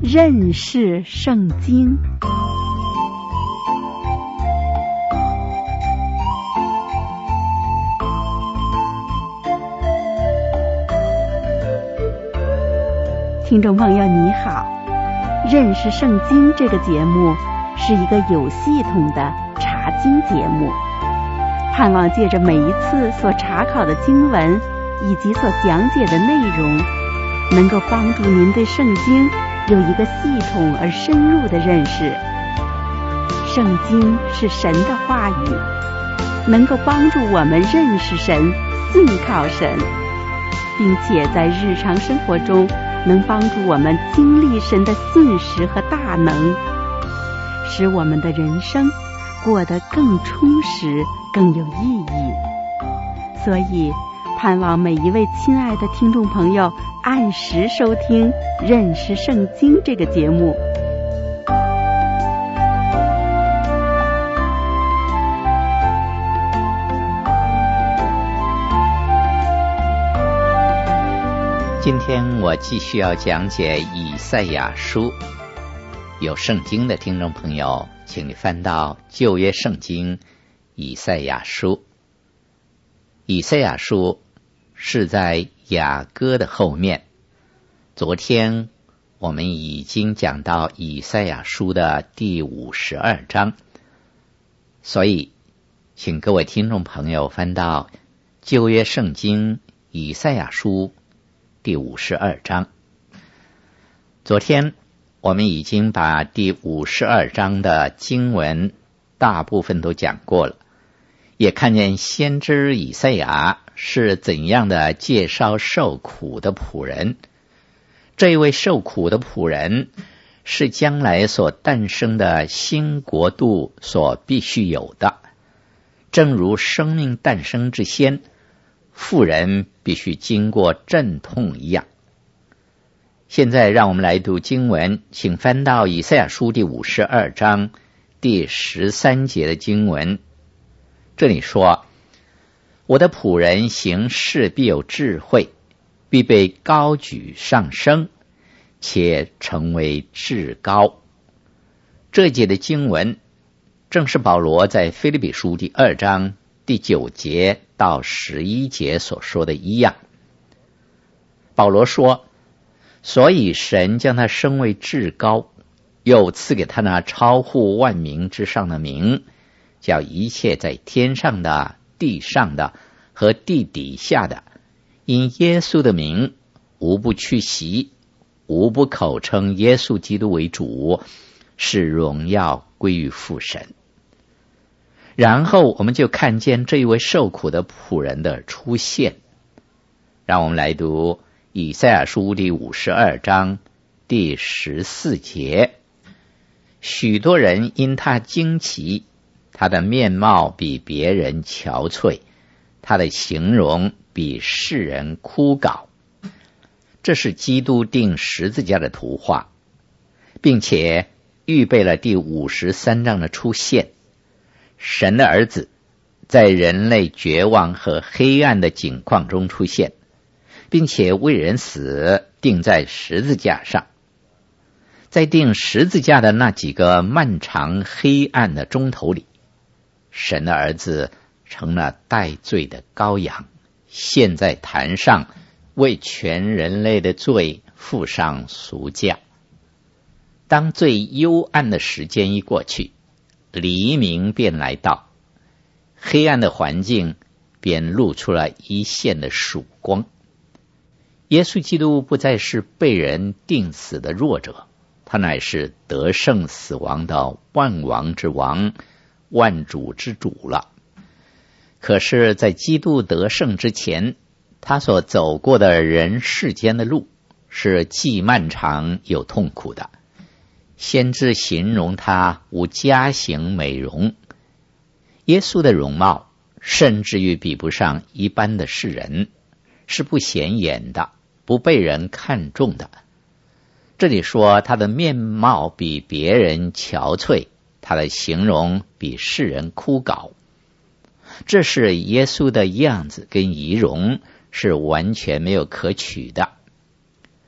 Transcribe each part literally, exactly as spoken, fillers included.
认识圣经。听众朋友你好，认识圣经这个节目是一个有系统的查经节目，盼望借着每一次所查考的经文以及所讲解的内容，能够帮助您对圣经有一个系统而深入的认识。圣经是神的话语，能够帮助我们认识神、信靠神，并且在日常生活中能帮助我们经历神的信实和大能，使我们的人生过得更充实、更有意义。所以盼望每一位亲爱的听众朋友按时收听《认识圣经》这个节目。 今天我继续要讲解以赛亚书。有圣经的听众朋友，请你翻到旧约圣经以赛亚书。以赛亚书是在雅歌的后面。昨天我们已经讲到以赛亚书的第五十二章，所以请各位听众朋友翻到旧约圣经以赛亚书第五十二章。昨天我们已经把第五十二章的经文大部分都讲过了，也看见先知以赛亚是怎样的介绍受苦的仆人。这一位受苦的仆人是将来所诞生的新国度所必须有的，正如生命诞生之先，妇人必须经过阵痛一样。现在让我们来读经文，请翻到以赛亚书第五十二章第十三节的经文。这里说，我的仆人行事必有智慧，必被高举上升，且成为至高。这节的经文正是保罗在腓立比书第二章第九节到十一节所说的一样。保罗说，所以神将他升为至高，又赐给他那超乎万名之上的名，叫一切在天上的、地上的和地底下的，因耶稣的名，无不屈膝，无不口称耶稣基督为主，使荣耀归于父神。然后我们就看见这一位受苦的仆人的出现。让我们来读以赛亚书第五十二章第十四节。许多人因他惊奇，他的面貌比别人憔悴，他的形容比世人枯槁。这是基督钉十字架的图画，并且预备了第五十三章的出现。神的儿子在人类绝望和黑暗的境况中出现，并且为人死，钉在十字架上。在钉十字架的那几个漫长黑暗的钟头里，神的儿子成了代罪的羔羊，献在坛上，为全人类的罪付上赎价。当最幽暗的时间一过去，黎明便来到，黑暗的环境便露出了一线的曙光。耶稣基督不再是被人钉死的弱者，他乃是得胜死亡的万王之王、万主之主了。可是在基督得胜之前，他所走过的人世间的路是既漫长又痛苦的。先知形容他无佳形美容。耶稣的容貌甚至于比不上一般的世人，是不显眼的，不被人看重的。这里说他的面貌比别人憔悴，他的形容比世人枯槁。这是耶稣的样子跟仪容是完全没有可取的。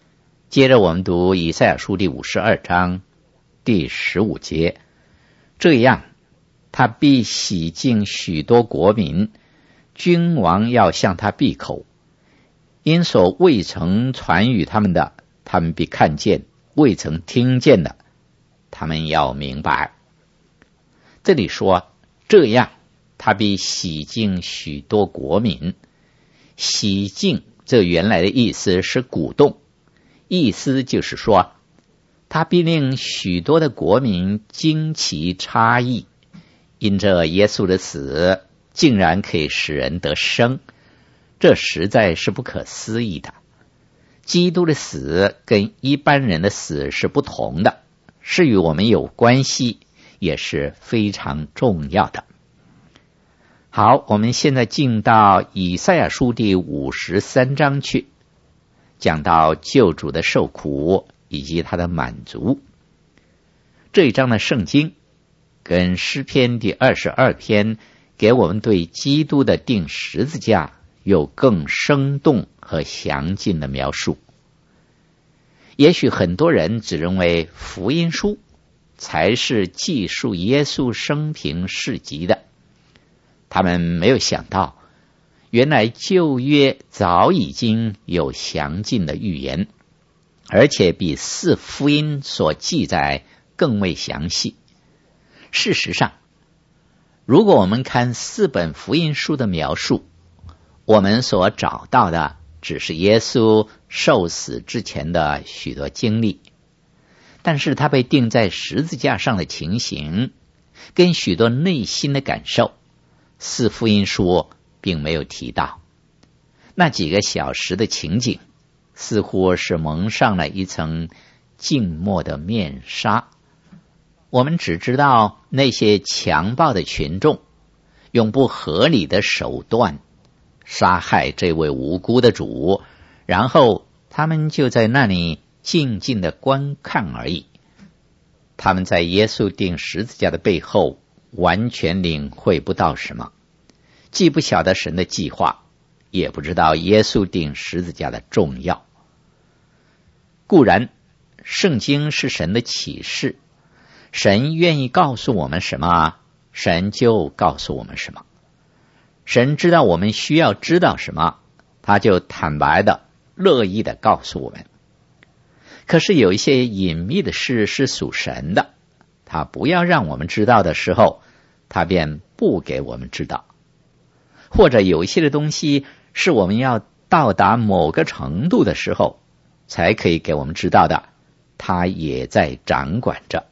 接着我们读以赛亚书第五十二章第十五节，这样他必洗净许多国民，君王要向他闭口，因所未曾传与他们的，他们必看见；未曾听见的，他们要明白。这里说，这样他必洗净许多国民。洗净这原来的意思是鼓动，意思就是说，他必令许多的国民惊奇诧异，因着耶稣的死竟然可以使人得生，这实在是不可思议的。基督的死跟一般人的死是不同的，是与我们有关系，也是非常重要的。好，我们现在进到以赛亚书第五十三章去，讲到救主的受苦以及他的满足。这一章的圣经跟诗篇第二十二篇给我们对基督的钉十字架有更生动和详尽的描述。也许很多人只认为福音书才是记述耶稣生平事迹的，他们没有想到，原来旧约早已经有详尽的预言，而且比四福音所记载更为详细。事实上，如果我们看四本福音书的描述，我们所找到的只是耶稣受死之前的许多经历，但是他被钉在十字架上的情形，跟许多内心的感受，四福音书并没有提到。那几个小时的情景，似乎是蒙上了一层静默的面纱。我们只知道那些强暴的群众用不合理的手段杀害这位无辜的主，然后他们就在那里静静的观看而已。他们在耶稣钉十字架的背后完全领会不到什么，既不晓得神的计划，也不知道耶稣钉十字架的重要。固然圣经是神的启示，神愿意告诉我们什么，神就告诉我们什么。神知道我们需要知道什么，他就坦白的乐意的告诉我们。可是有一些隐秘的事是属神的，他不要让我们知道的时候，他便不给我们知道。或者有一些的东西是我们要到达某个程度的时候才可以给我们知道的，他也在掌管着。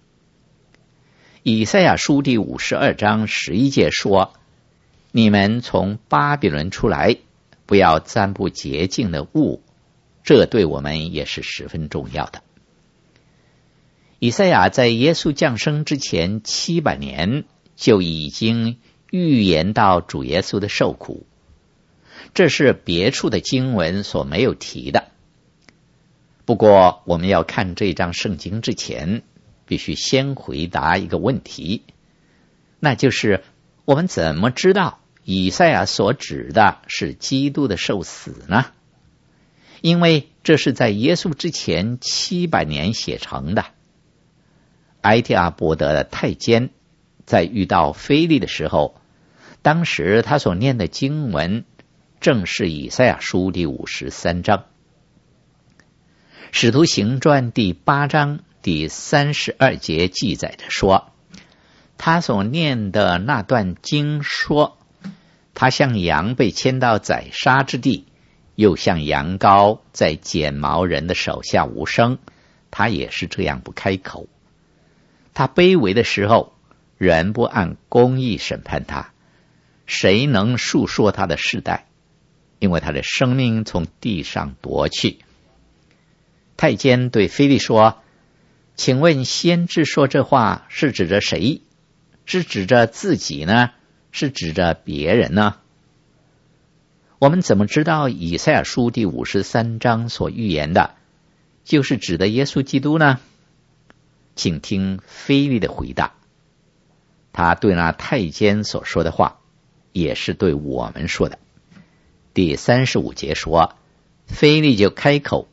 以赛亚书第五十二章十一节说，你们从巴比伦出来，不要沾不洁净的物，这对我们也是十分重要的。以赛亚在耶稣降生之前七百年就已经预言到主耶稣的受苦，这是别处的经文所没有提的。不过我们要看这章圣经之前，必须先回答一个问题，那就是我们怎么知道以赛亚所指的是基督的受死呢？因为这是在耶稣之前七百年写成的。埃提阿伯德的太监在遇到腓利的时候，当时他所念的经文正是以赛亚书第五十三章。使徒行传第八章第三十二节记载着说，他所念的那段经说，他像羊被牵到宰杀之地，又像羊羔在剪毛人的手下无声，他也是这样不开口。他卑微的时候，人不按公义审判他，谁能述说他的世代？因为他的生命从地上夺去。太监对腓利说，请问先知说这话是指着谁？是指着自己呢？是指着别人呢？我们怎么知道以赛亚书第五十三章所预言的就是指的耶稣基督呢？请听腓利的回答，他对那太监所说的话也是对我们说的。第三十五节说，腓利就开口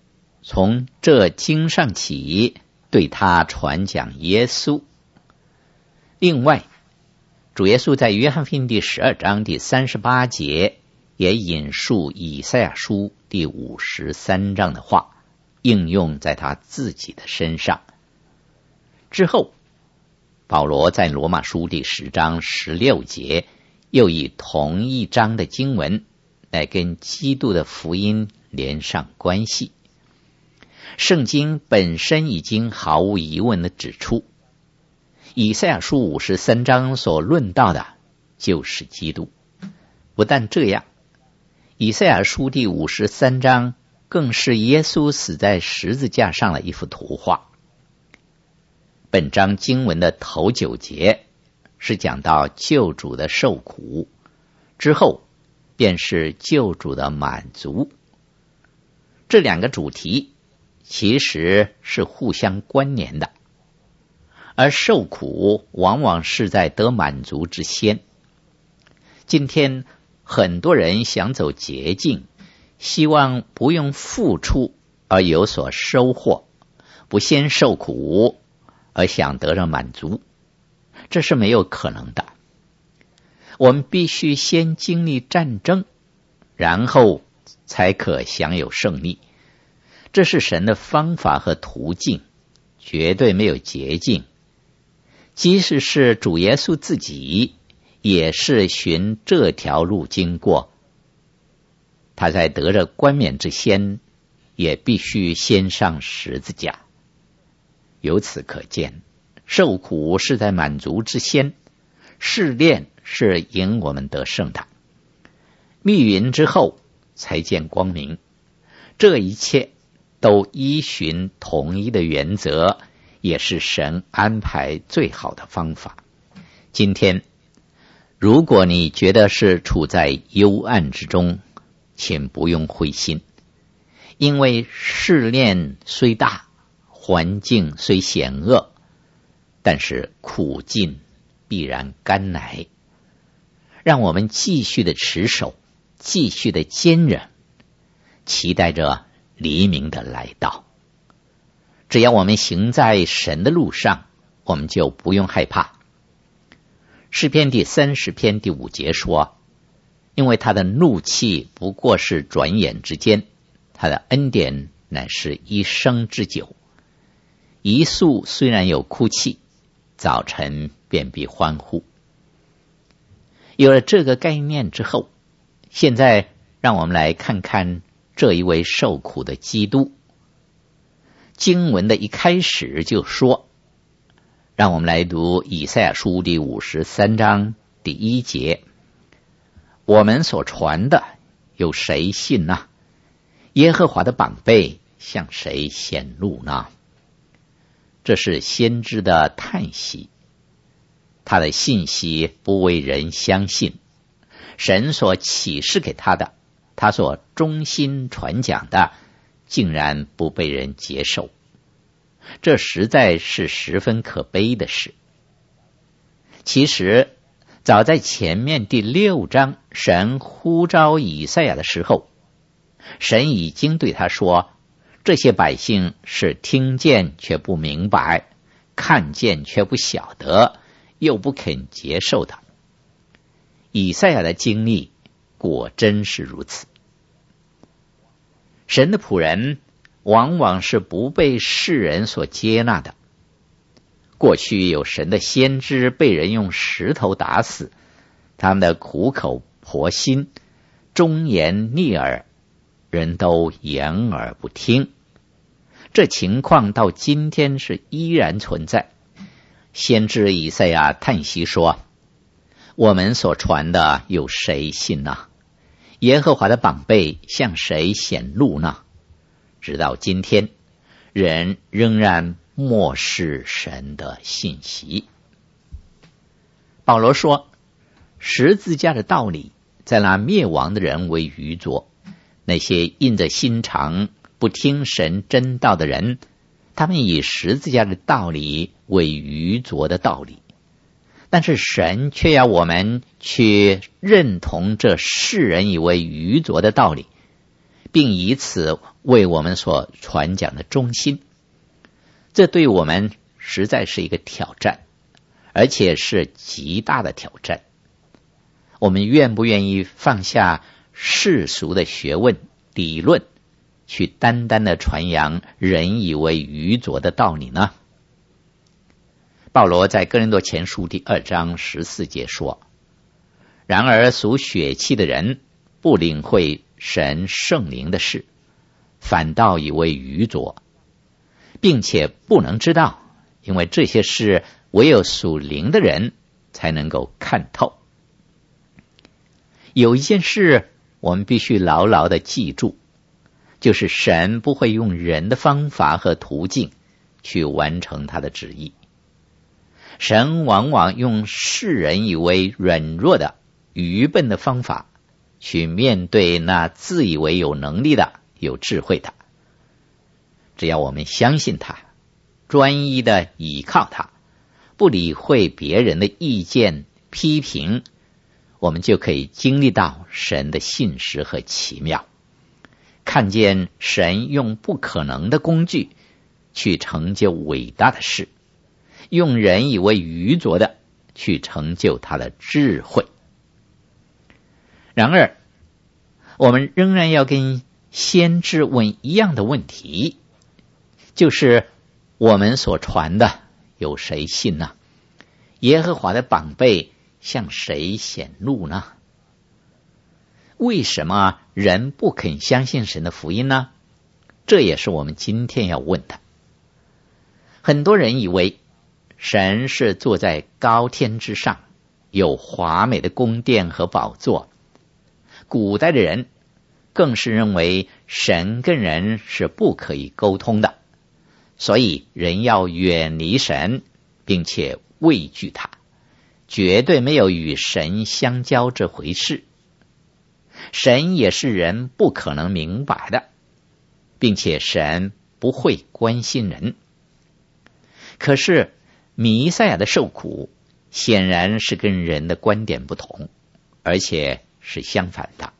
从这经上起对他传讲耶稣。另外，主耶稣在约翰福音第十二章第三十八节也引述以赛亚书第五十三章的话，应用在他自己的身上。之后，保罗在罗马书第十章十六节又以同一章的经文来跟基督的福音连上关系。圣经本身已经毫无疑问地指出，以赛亚书五十三章所论到的就是基督。不但这样，以赛亚书第五十三章更是耶稣死在十字架上的一幅图画。本章经文的头九节是讲到救主的受苦，之后便是救主的满足。这两个主题其实是互相关联的，而受苦往往是在得满足之先。今天很多人想走捷径，希望不用付出而有所收获，不先受苦而想得到满足，这是没有可能的。我们必须先经历战争，然后才可享有胜利。这是神的方法和途径，绝对没有捷径。即使是主耶稣自己，也是循这条路经过。他在得着冠冕之先，也必须先上十字架。由此可见，受苦是在满足之先，试炼是引我们得胜的。密云之后才见光明，这一切都依循统一的原则，也是神安排最好的方法。今天，如果你觉得是处在幽暗之中，请不用灰心，因为试炼虽大，环境虽险恶，但是苦尽必然甘来。让我们继续的持守，继续的坚忍，期待着黎明的来到。只要我们行在神的路上，我们就不用害怕。诗篇第三十篇第五节说，因为他的怒气不过是转眼之间，他的恩典乃是一生之久。一宿虽然有哭泣，早晨便必欢呼。有了这个概念之后，现在让我们来看看这一位受苦的基督。经文的一开始就说，让我们来读以赛亚书第五十三章第一节，我们所传的有谁信呢？耶和华的膀臂向谁显露呢？这是先知的叹息，他的信息不为人相信，神所启示给他的，他所忠心传讲的，竟然不被人接受，这实在是十分可悲的事。其实早在前面第六章神呼召以赛亚的时候，神已经对他说，这些百姓是听见却不明白，看见却不晓得，又不肯接受的。以赛亚的经历果真是如此。神的仆人往往是不被世人所接纳的。过去有神的先知被人用石头打死，他们的苦口婆心，忠言逆耳，人都掩耳不听。这情况到今天是依然存在。先知以赛亚叹息说，我们所传的有谁信呢？耶和华的膀臂向谁显露呢？直到今天，人仍然漠视神的信息。保罗说，十字架的道理在那灭亡的人为愚拙，那些硬着心肠不听神真道的人，他们以十字架的道理为愚拙的道理。但是神却要我们去认同这世人以为愚拙的道理，并以此为我们所传讲的中心。这对我们实在是一个挑战，而且是极大的挑战。我们愿不愿意放下世俗的学问理论，去单单的传扬人以为愚拙的道理呢？保罗在哥林多前书第二章十四节说，然而属血气的人不领会神圣灵的事，反倒以为愚拙，并且不能知道，因为这些事唯有属灵的人才能够看透。有一件事我们必须牢牢的记住，就是神不会用人的方法和途径去完成他的旨意。神往往用世人以为软弱的愚笨的方法去面对那自以为有能力的有智慧的。只要我们相信他，专一的倚靠他，不理会别人的意见批评，我们就可以经历到神的信实和奇妙，看见神用不可能的工具去成就伟大的事，用人以为愚拙的去成就他的智慧。然而我们仍然要跟先知问一样的问题，就是我们所传的有谁信呢？耶和华的膀臂向谁显露呢？为什么人不肯相信神的福音呢？这也是我们今天要问的。很多人以为神是坐在高天之上，有华美的宫殿和宝座。古代的人更是认为神跟人是不可以沟通的，所以人要远离神，并且畏惧他，绝对没有与神相交这回事。神也是人不可能明白的，并且神不会关心人。可是弥赛亚的受苦显然是跟人的观点不同，而且是相反的。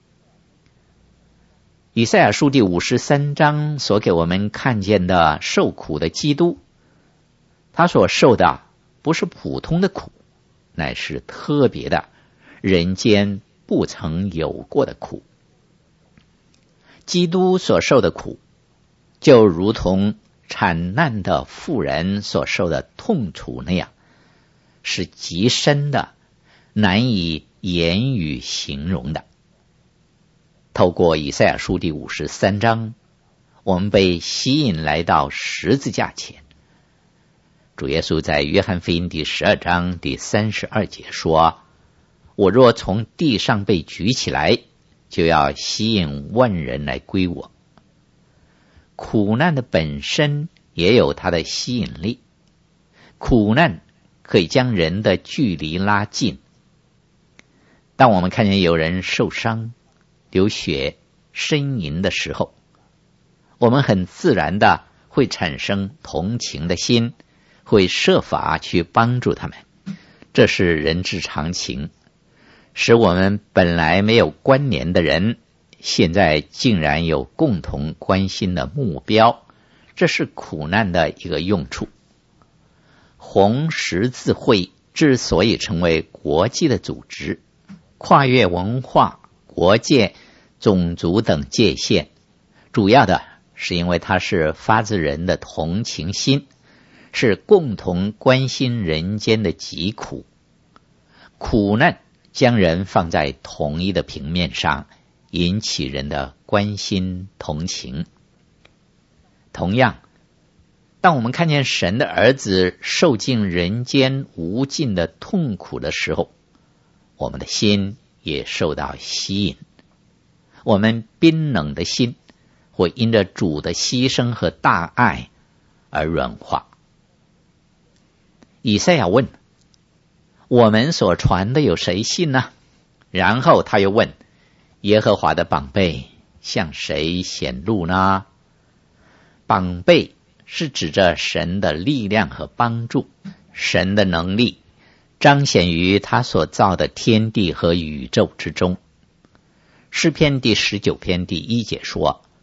以赛亚书第五十三章所给我们看见的受苦的基督，他所受的不是普通的苦，乃是特别的，人间不曾有过的苦。基督所受的苦，就如同产难的妇人所受的痛楚那样，是极深的，难以言语形容的。透过以赛亚书第五十三章，我们被吸引来到十字架前。主耶稣在约翰福音第十二章第三十二节说，我若从地上被举起来，就要吸引万人来归我。苦难的本身也有它的吸引力，苦难可以将人的距离拉近。当我们看见有人受伤、流血、呻吟的时候，我们很自然的会产生同情的心，会设法去帮助他们，这是人之常情，使我们本来没有关联的人，现在竟然有共同关心的目标，这是苦难的一个用处。红十字会之所以成为国际的组织，跨越文化、国界、种族等界限，主要的是因为它是发自人的同情心，是共同关心人间的疾苦。苦难将人放在同一的平面上，引起人的关心同情。同样，当我们看见神的儿子受尽人间无尽的痛苦的时候，我们的心也受到吸引，我们冰冷的心会因着主的牺牲和大爱而软化。以赛亚问，我们所传的有谁信呢？然后他又问，耶和华的膀臂向谁显露呢？膀臂是指着神的力量和帮助，神的能力彰显于他所造的天地和宇宙之中。诗篇第十九篇第一节说，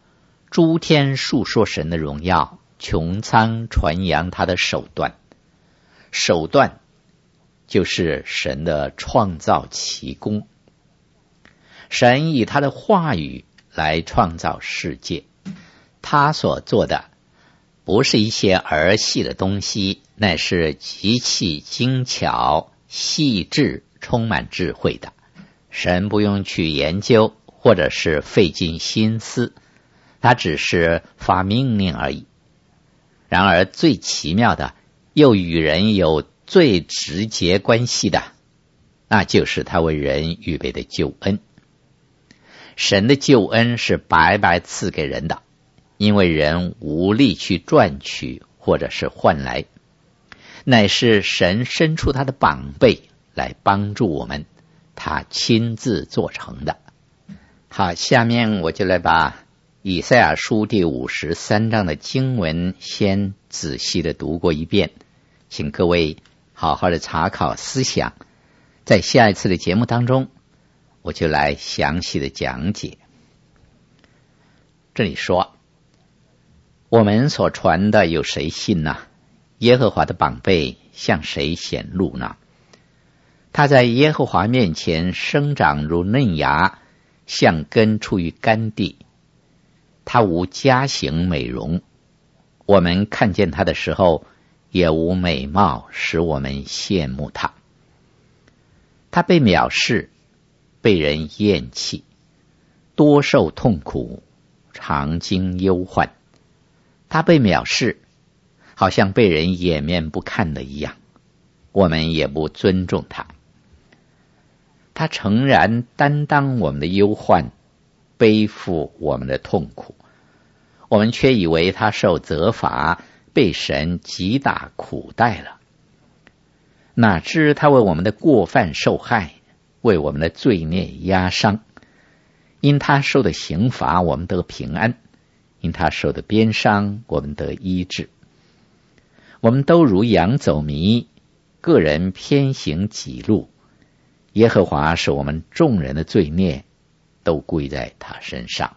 诸天述说神的荣耀，穹苍传扬他的手段。手段就是神的创造奇功。神以他的话语来创造世界，他所做的不是一些儿戏的东西，乃是极其精巧、细致、充满智慧的。神不用去研究，或者是费尽心思，他只是发命令而已。然而最奇妙的，又与人有最直接关系的，那就是他为人预备的救恩。神的救恩是白白赐给人的，因为人无力去赚取或者是换来，乃是神伸出他的膀臂来帮助我们，他亲自做成的。好，下面我就来把以赛亚书第五十三章的经文先仔细的读过一遍，请各位好好的查考思想，在下一次的节目当中我就来详细的讲解。这里说，我们所传的有谁信呢？耶和华的膀臂向谁显露呢？他在耶和华面前生长如嫩芽，像根出于干地。他无佳形美容，我们看见他的时候，也无美貌使我们羡慕他。他被藐视，被人厌弃，多受痛苦，常经忧患。他被藐视，好像被人掩面不看的一样，我们也不尊重他。他诚然担当我们的忧患，背负我们的痛苦，我们却以为他受责罚，被神击打苦待了。哪知他为我们的过犯受害，为我们的罪孽压伤。因他受的刑罚，我们得平安；因他受的鞭伤，我们得医治。我们都如羊走迷，个人偏行己路。耶和华使我们众人的罪孽都归在他身上。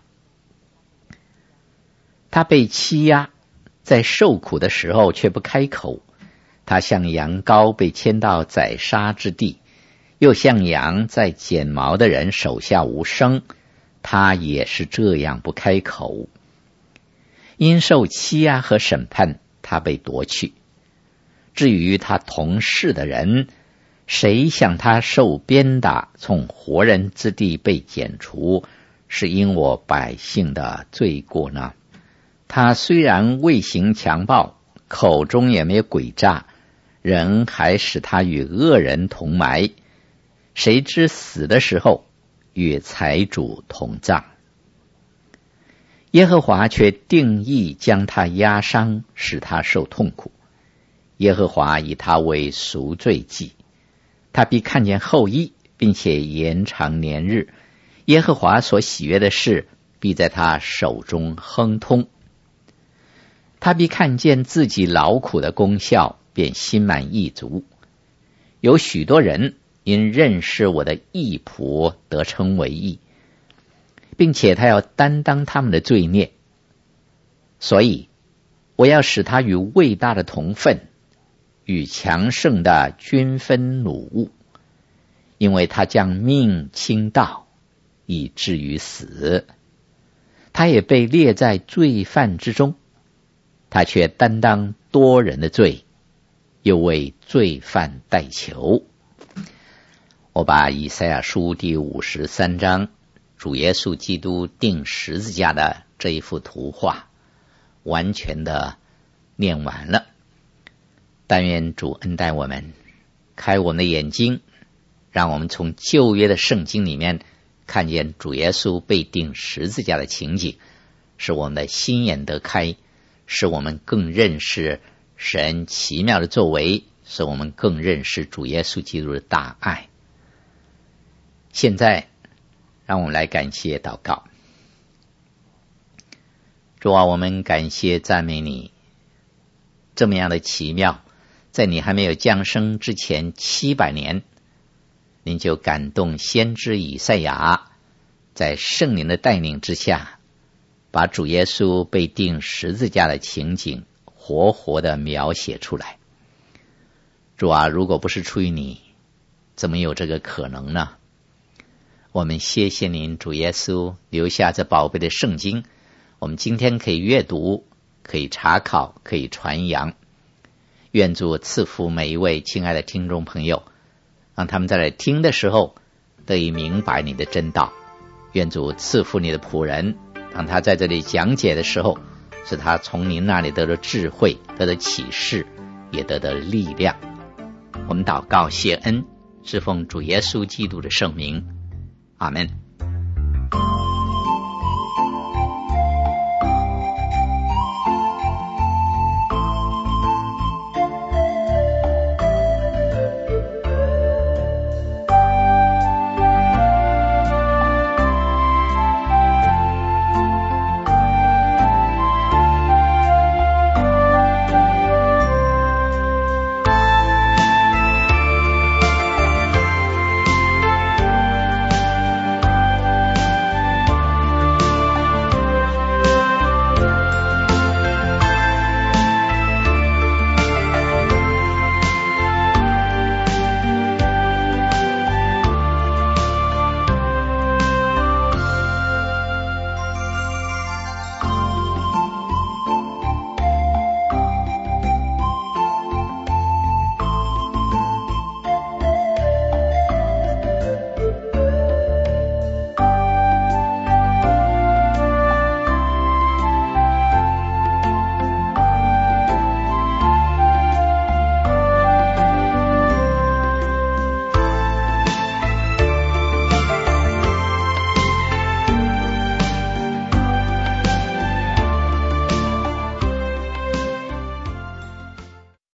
他被欺压，在受苦的时候却不开口。他像羊羔被牵到宰杀之地，又像羊在剪毛的人手下无声，他也是这样不开口。因受欺压和审判，他被夺去。至于他同事的人，谁向他受鞭打，从活人之地被剪除，是因我百姓的罪过呢？他虽然未行强暴，口中也没有诡诈，人还使他与恶人同埋，谁知死的时候与财主同葬。耶和华却定义将他压伤，使他受痛苦。耶和华以他为赎罪祭，他必看见后裔，并且延长年日。耶和华所喜悦的事，必在他手中亨通。他必看见自己劳苦的功效，便心满意足。有许多人因认识我的义仆，得称为义，并且他要担当他们的罪孽。所以我要使他与伟大的同分，与强盛的均分掳物，因为他将命倾倒，以至于死。他也被列在罪犯之中，他却担当多人的罪，又为罪犯代求。我把以赛亚书第五十三章主耶稣基督钉十字架的这一幅图画完全的念完了。但愿主恩待我们，开我们的眼睛，让我们从旧约的圣经里面看见主耶稣被钉十字架的情景，使我们的心眼得开，使我们更认识神奇妙的作为，使我们更认识主耶稣基督的大爱。现在让我们来感谢祷告。主啊，我们感谢赞美你，这么样的奇妙，在你还没有降生之前七百年，您就感动先知以赛亚，在圣灵的带领之下， 把主耶稣被钉十字架的情景活活地描写出来。主啊，如果不是出于你，怎么有这个可能呢？我们谢谢您，主耶稣留下这宝贝的圣经，我们今天可以阅读，可以查考，可以传扬。愿主赐福每一位亲爱的听众朋友，让他们在这听的时候得以明白你的真道。愿主赐福你的仆人，让他在这里讲解的时候，使他从您那里得到智慧，得到启示，也得到力量。我们祷告谢恩，是奉主耶稣基督的圣名，阿们。